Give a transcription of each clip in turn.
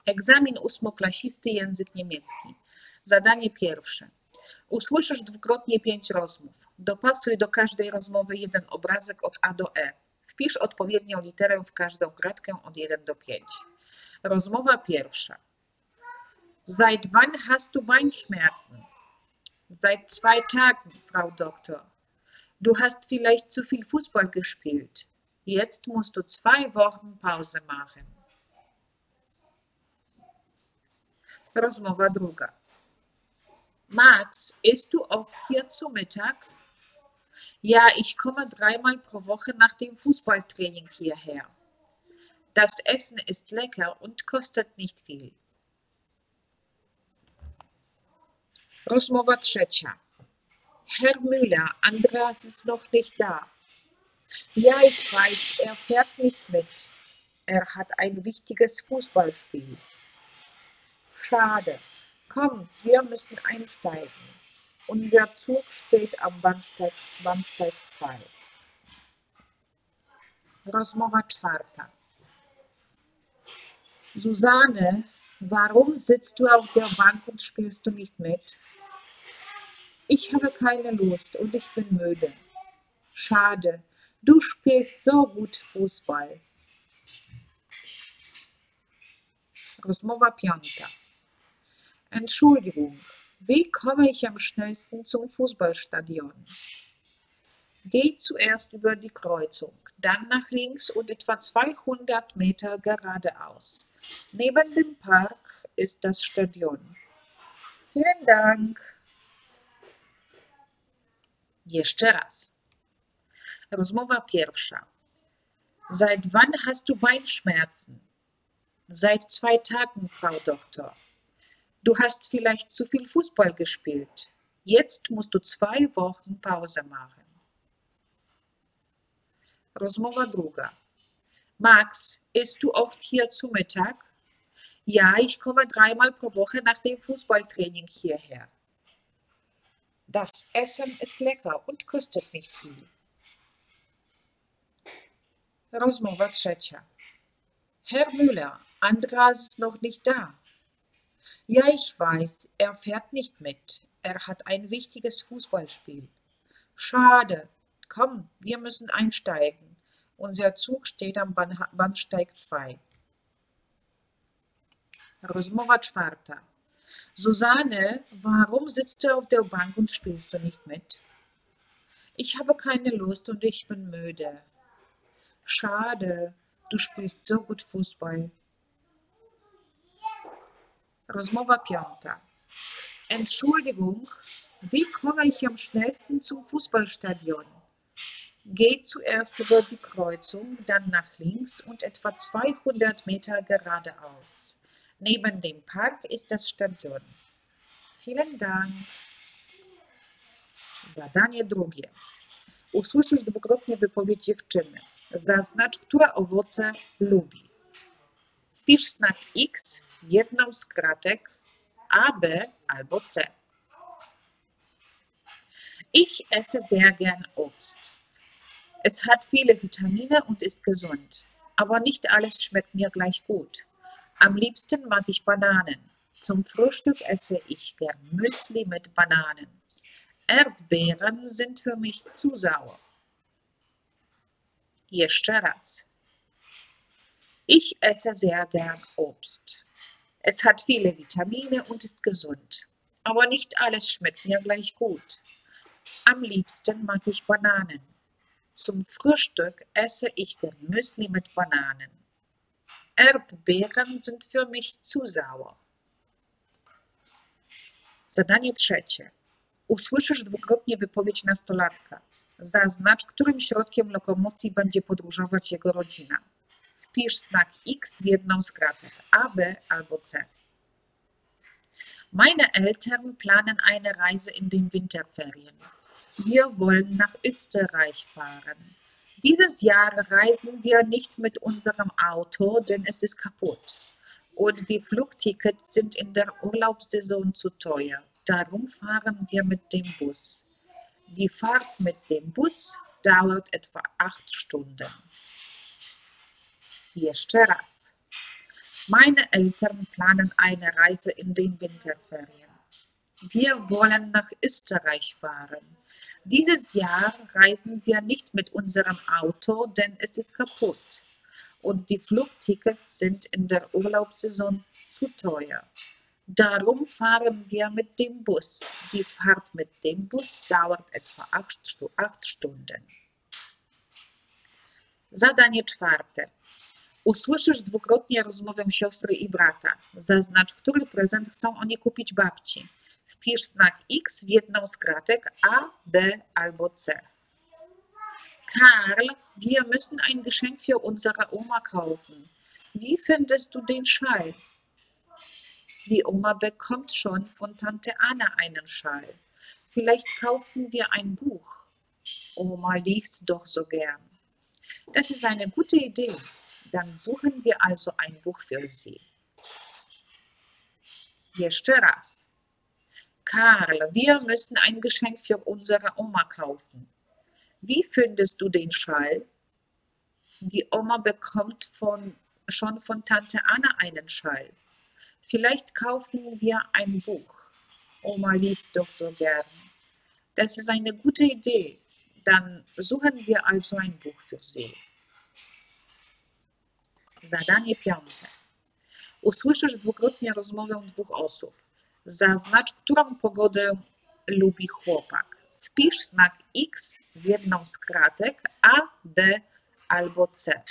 Egzamin ósmoklasisty język niemiecki. Zadanie pierwsze. Usłyszysz dwukrotnie 5 rozmów. Dopasuj do każdej rozmowy jeden obrazek od A do E. Wpisz odpowiednią literę w każdą kratkę od 1 do 5. Rozmowa pierwsza. Seit wann hast du Beinschmerzen? Seit 2 Tagen, Frau Doktor. Du hast vielleicht zu viel Fußball gespielt. Jetzt musst du 2 Wochen Pause machen. Rozmowa druga. Max, isst du oft hier zu Mittag? Ja, ich komme 3-mal pro Woche nach dem Fußballtraining hierher. Das Essen ist lecker und kostet nicht viel. Rozmowa trzecia. Herr Müller, Andreas ist noch nicht da. Ja, ich weiß, er fährt nicht mit. Er hat ein wichtiges Fußballspiel. Schade. Komm, wir müssen einsteigen. Unser Zug steht am Bahnsteig 2. Rozmowa czwarta. Susanne, warum sitzt du auf der Bank und spielst du nicht mit? Ich habe keine Lust und ich bin müde. Schade, du spielst so gut Fußball. Rozmowa piąta. Entschuldigung, wie komme ich am schnellsten zum Fußballstadion? Geh zuerst über die Kreuzung, dann nach links und etwa 200 Meter geradeaus. Neben dem Park ist das Stadion. Vielen Dank. Jeszcze raz. Rozmowa pierwsza. Seit wann hast du Beinschmerzen? Seit 2 Tagen, Frau Doktor. Du hast vielleicht zu viel Fußball gespielt. Jetzt musst du 2 Wochen Pause machen. Rozmowa druga. Max, isst du oft hier zu Mittag? Ja, ich komme 3-mal pro Woche nach dem Fußballtraining hierher. Das Essen ist lecker und kostet nicht viel. Rozmowa trzecia. Herr Müller, Andreas ist noch nicht da. Ja, ich weiß, er fährt nicht mit. Er hat ein wichtiges Fußballspiel. Schade. Komm, wir müssen einsteigen. Unser Zug steht am Bahnsteig 2. Rozmowa czwarta. Susanne, warum sitzt du auf der Bank und spielst du nicht mit? Ich habe keine Lust und ich bin müde. Schade, du spielst so gut Fußball. Rozmowa piąta. Entschuldigung, wie komme ich am schnellsten zum Fußballstadion? Geh zuerst über die Kreuzung, dann nach links und etwa 200 Meter geradeaus. Neben dem Park ist das Stadion. Vielen Dank. Zadanie drugie. Usłyszysz dwukrotnie wypowiedź dziewczyny. Zaznacz, które owoce lubi. Wpisz znak X w jedną z kratek A, B albo C. Ich esse sehr gern Obst. Es hat viele Vitamine und ist gesund. Aber nicht alles schmeckt mir gleich gut. Am liebsten mag ich Bananen. Zum Frühstück esse ich gern Müsli mit Bananen. Erdbeeren sind für mich zu sauer. Jeszcze raz. Ich esse sehr gern Obst. Es hat viele Vitamine und ist gesund. Aber nicht alles schmeckt mir gleich gut. Am liebsten mag ich Bananen. Zum Frühstück esse ich gern Müsli mit Bananen. Erdbeeren sind für mich zu sauer. Zadanie trzecie. Usłyszysz dwukrotnie wypowiedź nastolatka. Zaznacz, którym środkiem lokomocji będzie podróżować jego rodzina. Wpisz znak X w jedną z kratek A, B albo C. Meine Eltern planen eine Reise in den Winterferien. Wir wollen nach Österreich fahren. Dieses Jahr reisen wir nicht mit unserem Auto, denn es ist kaputt. Und die Flugtickets sind in der Urlaubssaison zu teuer. Darum fahren wir mit dem Bus. Die Fahrt mit dem Bus dauert etwa 8 Stunden. Jeszcze raz. Meine Eltern planen eine Reise in den Winterferien. Wir wollen nach Österreich fahren. Dieses Jahr reisen wir nicht mit unserem Auto, denn es ist kaputt. Und die Flugtickets sind in der Urlaubssaison zu teuer. Darum fahren wir mit dem Bus. Die Fahrt mit dem Bus dauert etwa 8 Stunden. Zadanie czwarte. Usłyszysz dwukrotnie rozmowę siostry i brata. Zaznacz, który prezent chcą oni kupić babci. Wpisz znak X w jedną z kratek A, B albo C. Karl, wir müssen ein Geschenk für unsere Oma kaufen. Wie findest du den Schal? Die Oma bekommt schon von Tante Anna einen Schal. Vielleicht kaufen wir ein Buch. Oma liest doch so gern. Das ist eine gute Idee. Dann suchen wir also ein Buch für sie. Jeszcze raz. Karl, wir müssen ein Geschenk für unsere Oma kaufen. Wie findest du den Schal? Die Oma bekommt schon von Tante Anna einen Schal. Vielleicht kaufen wir ein Buch. Oma liest doch so gern. Das ist eine gute Idee. Dann suchen wir also ein Buch für sie. Zadanie piąte. Usłyszysz dwukrotnie rozmowę dwóch osób. Zaznacz, którą pogodę lubi chłopak. Wpisz znak X w jedną z kratek A, B albo C.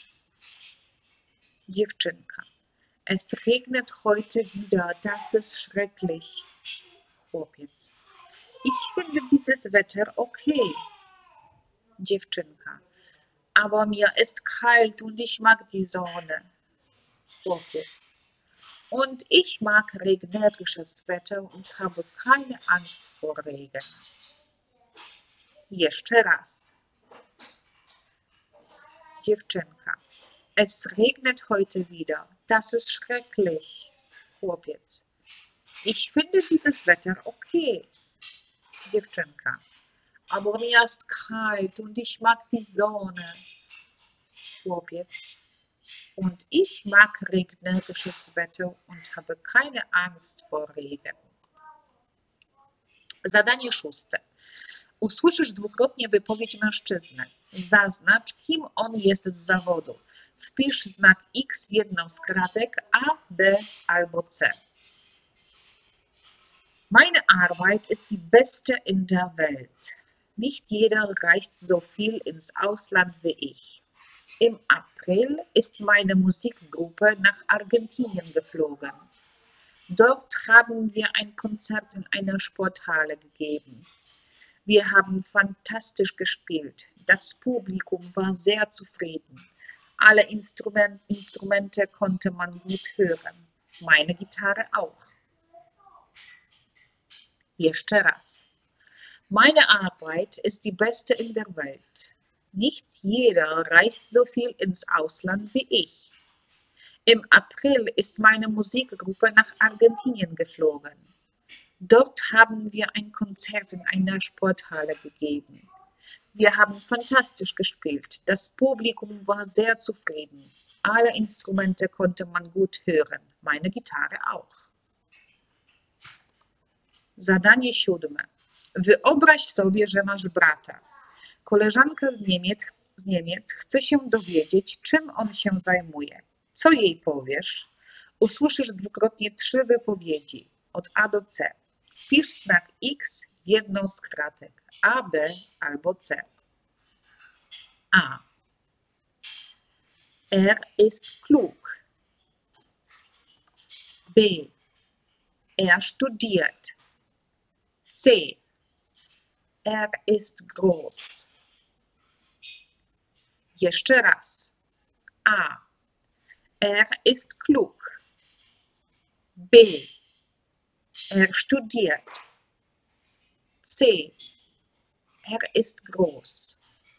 Dziewczynka. Es regnet heute wieder, das ist schrecklich. Chłopiec. Ich finde dieses Wetter okay. Dziewczynka. Aber mir ist kalt und ich mag die Sonne. Chłopiec. Und ich mag regnerisches Wetter und habe keine Angst vor Regen. Jeszcze raz. Dziewczynka. Es regnet heute wieder. Das ist schrecklich. Chłopiec. Ich finde dieses Wetter okay. Dziewczynka. Aber mir ist kalt und ich mag die Sonne. Chłopiec. Und ich mag regnerisches Wetter und habe keine Angst vor Regen. Zadanie szóste. Usłyszysz dwukrotnie wypowiedź mężczyzny. Zaznacz, kim on jest z zawodu. Wpisz znak X w jedną z kratek A, B albo C. Meine Arbeit ist die beste in der Welt. Nicht jeder reist so viel ins Ausland wie ich. Im April ist meine Musikgruppe nach Argentinien geflogen. Dort haben wir ein Konzert in einer Sporthalle gegeben. Wir haben fantastisch gespielt. Das Publikum war sehr zufrieden. Alle Instrumente konnte man gut hören. Meine Gitarre auch. Jeszcze raz. Meine Arbeit ist die beste in der Welt. Nicht jeder reist so viel ins Ausland wie ich. Im April ist meine Musikgruppe nach Argentinien geflogen. Dort haben wir ein Konzert in einer Sporthalle gegeben. Wir haben fantastisch gespielt. Das Publikum war sehr zufrieden. Alle Instrumente konnte man gut hören. Meine Gitarre auch. Zadanie siódme. Wyobraź sobie, że masz brata. Koleżanka z Niemiec chce się dowiedzieć, czym on się zajmuje. Co jej powiesz? Usłyszysz dwukrotnie 3 wypowiedzi od A do C. Wpisz znak X w jedną z kratek A, B albo C. A. Er ist klug. B. Er studiert. C. Er ist groß. Jeszcze raz. A. Er ist klug. B. Er studiert. C. Er ist groß.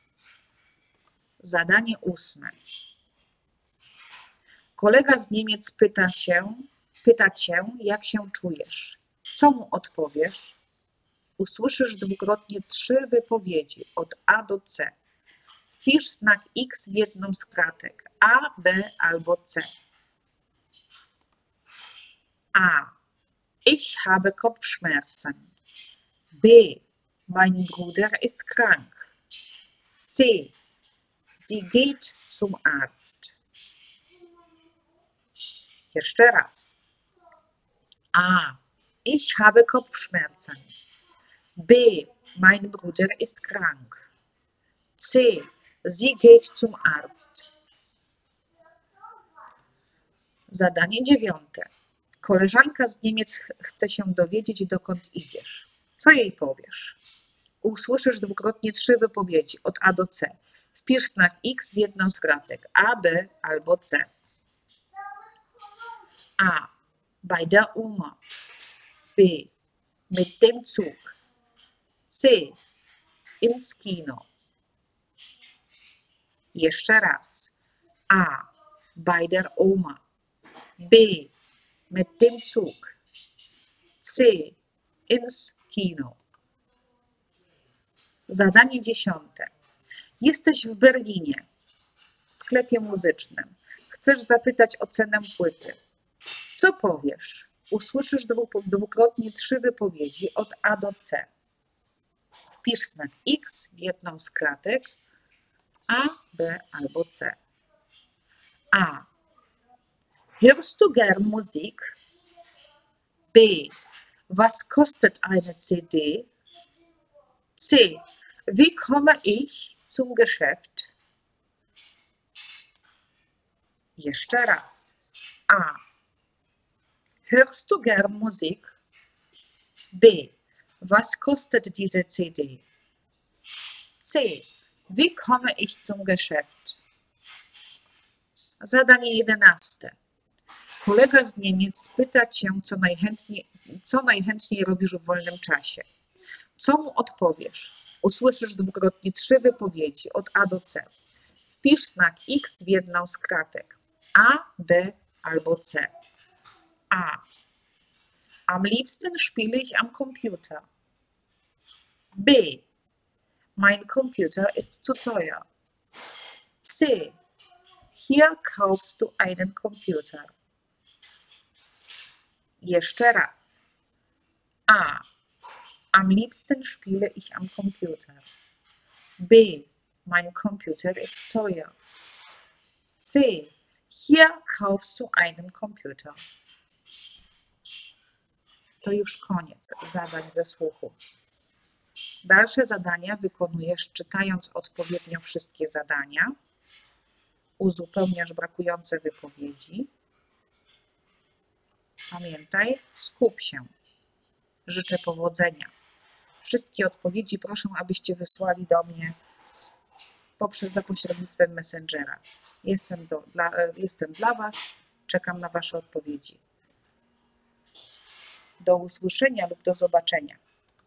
Zadanie 8. Kolega z Niemiec pyta cię, jak się czujesz. Co mu odpowiesz? Usłyszysz dwukrotnie 3 wypowiedzi od A do C. Wpisz znak X w jedną z kratek A, B albo C. A. Ich habe Kopfschmerzen. B. Mein Bruder ist krank. C. Sie geht zum Arzt. Jeszcze raz. A. Ich habe Kopfschmerzen. B. Mein Bruder ist krank. C. Sie geht zum Arzt. Zadanie 9. Koleżanka z Niemiec chce się dowiedzieć, dokąd idziesz. Co jej powiesz? Usłyszysz dwukrotnie 3 wypowiedzi od A do C. Wpisz znak X w jedną z kratek. A, B albo C. A. Bei der Oma. B. Mit dem Zug. C. Ins Kino. Jeszcze raz. A. Bei der Oma. B. Mit dem Zug. C. Ins Kino. Zadanie 10. Jesteś w Berlinie, w sklepie muzycznym. Chcesz zapytać o cenę płyty. Co powiesz? Usłyszysz dwukrotnie 3 wypowiedzi od A do C. Wpisz znak X w jedną z kratek. A, B albo C. A. Hörst du gern Musik? B. Was kostet eine CD? C. Wie komme ich zum Geschäft? Jeszcze raz. A. Hörst du gern Musik? B. Was kostet diese CD? C. Wie komme ich zum Geschäft? Zadanie 11. Kolega z Niemiec pyta cię, co najchętniej robisz w wolnym czasie. Co mu odpowiesz? Usłyszysz dwukrotnie 3 wypowiedzi od A do C. Wpisz znak X w jedną z kratek. A, B albo C. A. Am liebsten spiele ich am Computer. B. Mein Computer ist zu teuer. C. Hier kaufst du einen Computer. Jeszcze raz. A. Am liebsten spiele ich am Computer. B. Mein Computer ist teuer. C. Hier kaufst du einen Computer. To już koniec zadań ze słuchu. Dalsze zadania wykonujesz czytając odpowiednio wszystkie zadania. Uzupełniasz brakujące wypowiedzi. Pamiętaj, skup się. Życzę powodzenia. Wszystkie odpowiedzi proszę, abyście wysłali do mnie za pośrednictwem Messengera. Jestem dla Was, czekam na Wasze odpowiedzi. Do usłyszenia lub do zobaczenia.